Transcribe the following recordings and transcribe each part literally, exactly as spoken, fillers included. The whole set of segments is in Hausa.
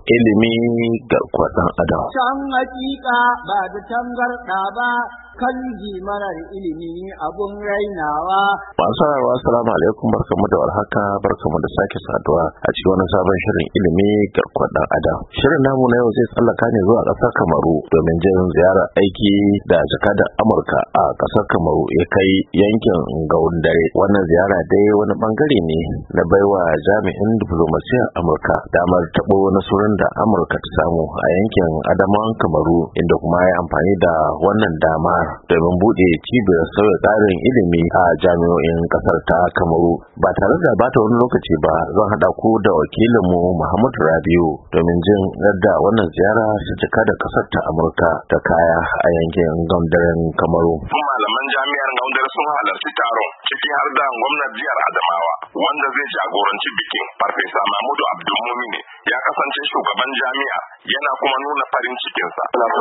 ilimi garkuwar ɗan adam. Can hakika ba da tangarɗa ba kan marar ilimi abun rainawa. Masu sauraro assalamu alaikum, barkamu da warhaka, barkamu da sake saduwa a cikin wani sabon shirin ilimi garkuwar ɗan adam. Shirin namu na yau zai tsallaka ne zuwa ƙasar Kamaru domin jin ziyarar aiki da jakadan Amurka a ƙasar Kamaru ya kai yankin Ngaoundéré. Wannan ziyara dai wani bangare ne na baiwa jami'in diflomasiyyar Amurka damar taɓo nasarorin da Amurka ta samu a yankin Adamawan Kamaru, inda kuma ya amfani da wannan dama domin buɗe cibiyar sauya tsarin ilimi a jami'o'in ƙasar ta Kamaru. Ba tare da bata wani lokaci ba, zan haɗa ku da wakilinmu Muhammadu Rabiu domin jin yadda wannan ziyara ta cika da ƙasar ta Amurka ta kaya a yankin Ngaoundéré Kamaru. Malaman jami'ar Ngaoundéré sun halarci taron, ciki har da gwamnan jihar Adamawa wanda zai jagoranci bikin. Farfesa Mahmudu Abdulmumini ya kasance shugaban jami'a, yana kuma nuna farin cikinsa.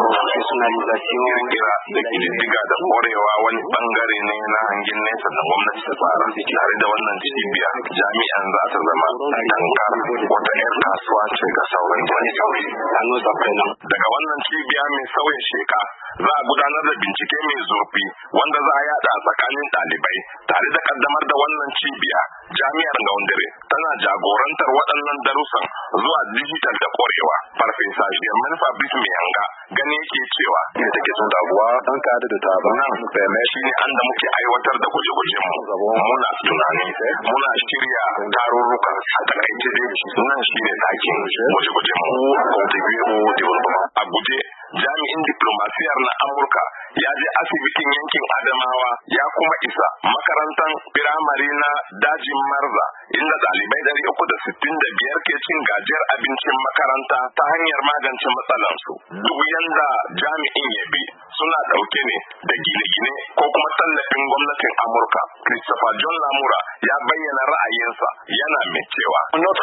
Kirkira da kididdiga da korewa wani bangare ne na hangen nesa da gwamnati ta tsara. Tare da wannan cibiya, jami'an za ta zama tankar wata 'yar kasuwa ce ga sauran jami'o'i. Daga wannan cibiya mai sauya sheka za a gudanar da bincike mai zurfi wanda za a yada a tsakanin ɗalibai. Tare da kaddamar da wannan cibiya, jami'ar Ngaoundéré tana jagorantar waɗannan darussan zuwa digital da korewa. Farfesa Germain Fabrice Miyanga gani yake cewa ne take son dabuwa an ka da ta ba nan shi ne an da muke aiwatar da guje-guje mu. Muna tunani, muna shirya tarurruka a takaice dai nan shi ne ɗakin guje-guje mu. A guje jami'in diplomasiyar na Amurka ya je asibitin yankin Adamawa ya kuma isa makarantar firamare na dajin Marza, inda ɗalibai ɗari uku da sittin da biyar ke cin gajiyar abincin makaranta ta hanyar magance matsalansu. Duk yanda jami'in ya bi suna ɗauke ne da gine-gine ko kuma tallafin gwamnatin Amurka. Christopher John Lamura ya bayyana ra'ayinsa, yana mai cewa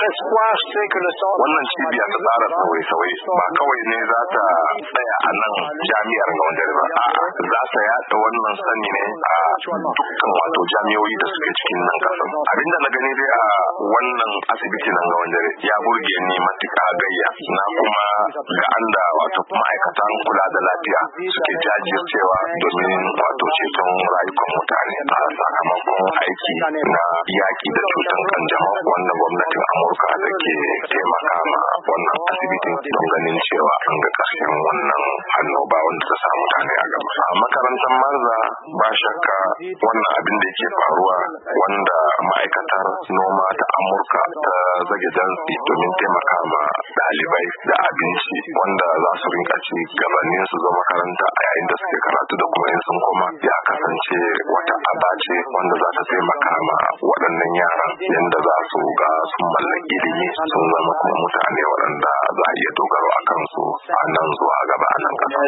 wannan cibiya ta tsara sauye-sauye ba kawai ne za ta tsaya a nan jami'ar Ngaoundéré ba, a'a za ta yaɗa wannan sani ne a dukkan wato jami'o'i da suke cikin nan kasan. Abinda na gani dai a wannan asibiti na Ngaoundéré ya burge ni matuƙa gayya, na kuma ga anda wato ma'aikatan kula da lafiya suke jajircewa domin wato ceton rayukan mutane a sakamakon aiki na yaƙi da cutar kanjamau wanda gwamnatin Amurka da ke taimaka ma wannan asibitin don ganin cewa an ga ƙarshen wannan annoba wanda ta samu mutane a gaba. A makarantar Marza ba shakka wannan abin da yake faruwa wanda ma'aikatar noma ta Amurka ta zage dantsi domin taimaka ma ɗalibai da abinci wanda za su rinka ci gabanin su zo makaranta a yayin da suke karatu da kuma in sun koma, ya kasance wata abace wanda za ta taimaka ma waɗannan yaran yadda za su ga sun mallaki ilimi, sun zama kuma mutane waɗanda za a iya dogaro a kansu a nan zuwa gaba a nan ƙasa.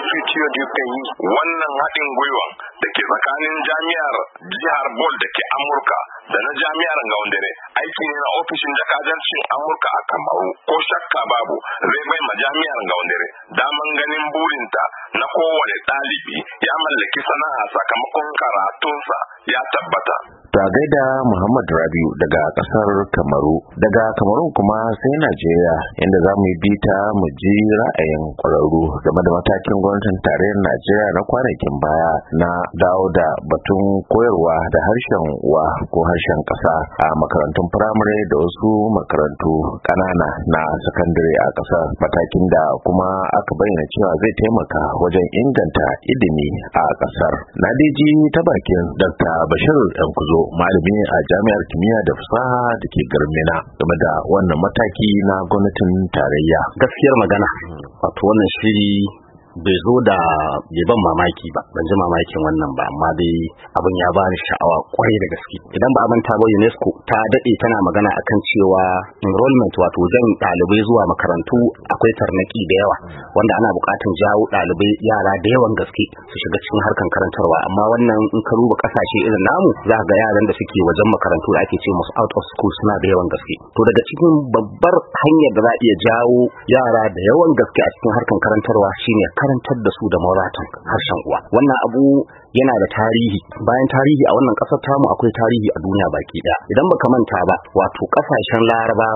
Wannan haɗin gwiwan da ke tsakanin jami'ar jihar Bol da ke Amurka da na jami'ar Ngaoundéré aiki ne na ofishin jakadancin Amurka a Kamaru. Ko shakka babu zai bai ma jami'ar Ngaoundéré daman ganin burinta na kowane ɗalibi ya mallaki sana'a sakamakon karatunsa ya tabbata. Ta gaida Muhammad Rabiu daga kasar Kamaru. Daga Kamaru kuma sai Najeriya, inda za mu yi bita mu ji ra'ayin ƙwararru game da matakin gwamnatin tarayyar Najeriya na kwanakin baya na dawo da batun koyarwa da harshen uwa ko harshen ƙasa a makarantun firamare da wasu makarantu ƙanana na sakandare a ƙasar, matakin da kuma aka bayyana cewa zai taimaka wajen inganta ilimi a ƙasar. Na ji ta bakin Dakta Bashir Yankuzo, malami a jami'ar kimiyya da fasaha da ke Garmina, game da wannan mataki na gwamnatin tarayya. Gaskiyar magana, wato wannan shiri bai zo da bai ban mamaki ba, ban ji mamakin wannan ba, amma dai abin ya bani sha'awa kwarai da gaske. Idan ba a manta ba, UNESCO ta dade tana magana akan cewa enrollment, wato jan ɗalibai zuwa makarantu akwai tarnaki da yawa, wanda ana buƙatar jawo ɗalibai yara da yawan gaske su shiga cikin harkan karantarwa. Amma wannan in ka duba ƙasashe irin namu, za ka ga yaran da suke wajen makarantu da ake ce musu out of school suna da yawan gaske. To daga cikin babbar hanyar da za a iya jawo yara da yawan gaske a cikin harkan karantarwa shine karantar da su da mauratan harshen uwa. Wannan abu yana da tarihi, bayan tarihi a wannan ƙasar tamu akwai tarihi a duniya baki ɗaya. Idan baka manta ba, wato ƙasashen Larabawa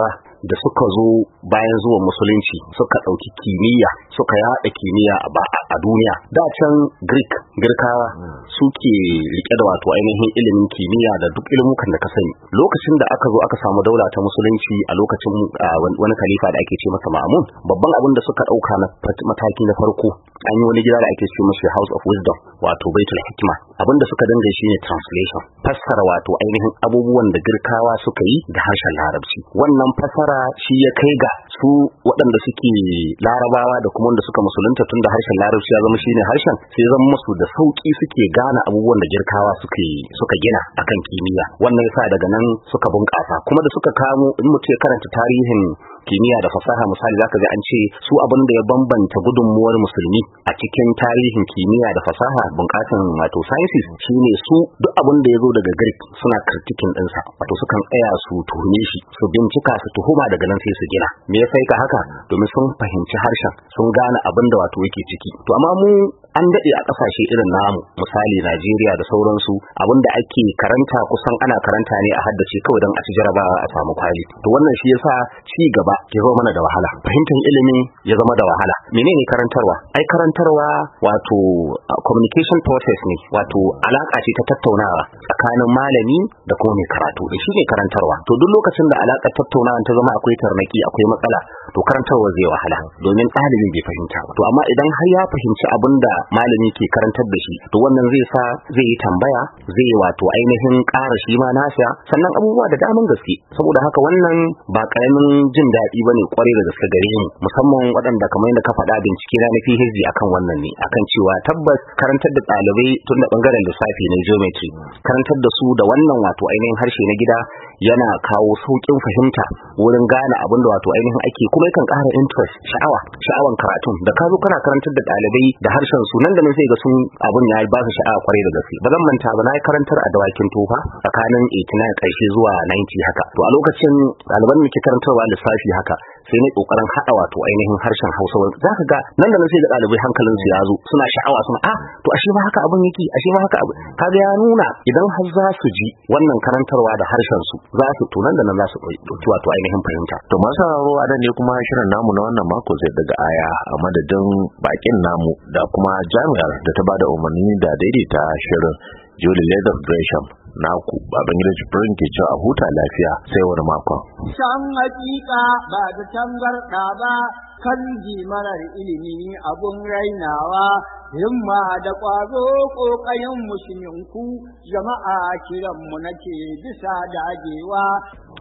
da suka zo bayan zuwan musulunci suka ɗauki kimiyya suka yaɗa kimiyya a duniya. Da can Greek Girkawa suke rike da wato ainihin ilimin kimiyya da duk ilimukan da ka sani. Lokacin da aka zo aka samu daula ta musulunci a lokacin wani khalifa da ake ce masa Ma'mun, babban abin da suka ɗauka na mataki na farko an yi wani gida da ake ce mashi House of Wisdom wato Baitul Hikma. Abin da suka dinga shi ne translation, fassara wato ainihin abubuwan da Girkawa suka yi da harshen Larabci. Wannan fassara shi ya kai ga su waɗanda suke Larabawa da kuma wanda suka musulunta tun da harshen Larabci ya zama shine harshen, sai zama musu da sauki suke gane abubuwan da Girkawa suke suka gina akan kimiyya. Wannan yasa daga nan suka bunƙasa, kuma da suka kamo in mutum ya karanta tarihin kimiyya da fasaha misali zaka ga an ce su abin da ya bambanta gudunmuwar musulmi a cikin tarihin kimiyya da fasaha bunƙasan wato sciences shine su duk abin da ya zo daga Greek suna kritikin ɗinsa, wato sukan tsaya su tuhume shi su bincika su tuhuma daga nan sai su gina. Me ya kai ka haka? Domin sun fahimci harshen sun gane abin da wato yake ciki. To amma mu an daɗe a ƙasashe irin namu misali Najeriya da sauransu abin da ake karanta kusan ana karanta ne a haddace kawai don a ci jarabawa a samu kwali. To wannan shi yasa ci gaba ke zama mana da wahala, fahimtar ilimin ya zama da wahala. Menene karantarwa? Ai karantarwa wato communication process ne, wato alaka ce ta tattaunawa tsakanin malami da kuma mai karatu. Da shi ne karantarwa. To duk lokacin da alakar tattaunawa ta zama akwai tarnaki akwai matsala to karantarwa zai wahala domin ɗalibin bai fahimta ba. To amma idan har ya fahimci abin da malami ke karantar da shi to wannan zai sa zai yi tambaya, zai wato ainihin ƙara shi ma nasa, sannan abubuwa da daman gaske. Saboda haka wannan ba ƙaramin jin daɗi bane kwarai da gaske gare mu, musamman waɗanda kamar yadda ka faɗa bincike na P H D akan wannan ne, akan cewa tabbas karantar da ɗalibai tun da bangaren lissafi na geometry, karantar da su da wannan wato ainihin harshe na gida yana kawo sauƙin fahimta wurin gane abin da wato ainihin ake, kuma yakan ƙara interest, sha'awa sha'awan karatun. Da ka zo kana karantar da ɗalibai da harshen su nan da nan sai ga sun abun ya ba su sha'awa kwarai da gaske. Ba zan manta ba na yi karantar a dawakin tofa tsakanin eighty-nine ƙarshe zuwa ninety haka. To a lokacin ɗaliban da ke karantarwa lissafi haka sai ne kokarin haɗa wato ainihin harshen Hausa. Za ka ga nan da nan sai ga ɗalibai hankalin su ya zo suna sha'awa suna ah to ashe ba haka abun yake, ashe ba haka abun. Kaga ya nuna idan har za su ji wannan karantarwa da harshen su za su to nan da nan za su ɗauki wato ainihin fahimta. To masu sauraro a ne kuma shirin namu na wannan mako zai daga aya a madadin bakin namu da kuma jami'ar da ta bada umarni da daidaita shirin Julie Leather Gresham. Naku baban gidan Jibrin ke cewa a huta lafiya sai wani makon. Can hakika ba da tangarɗa ba kan marar ilimi abun rainawa, himma da ƙwazo ƙoƙayen musulminku jama'a kiranmu nake bisa dagewa.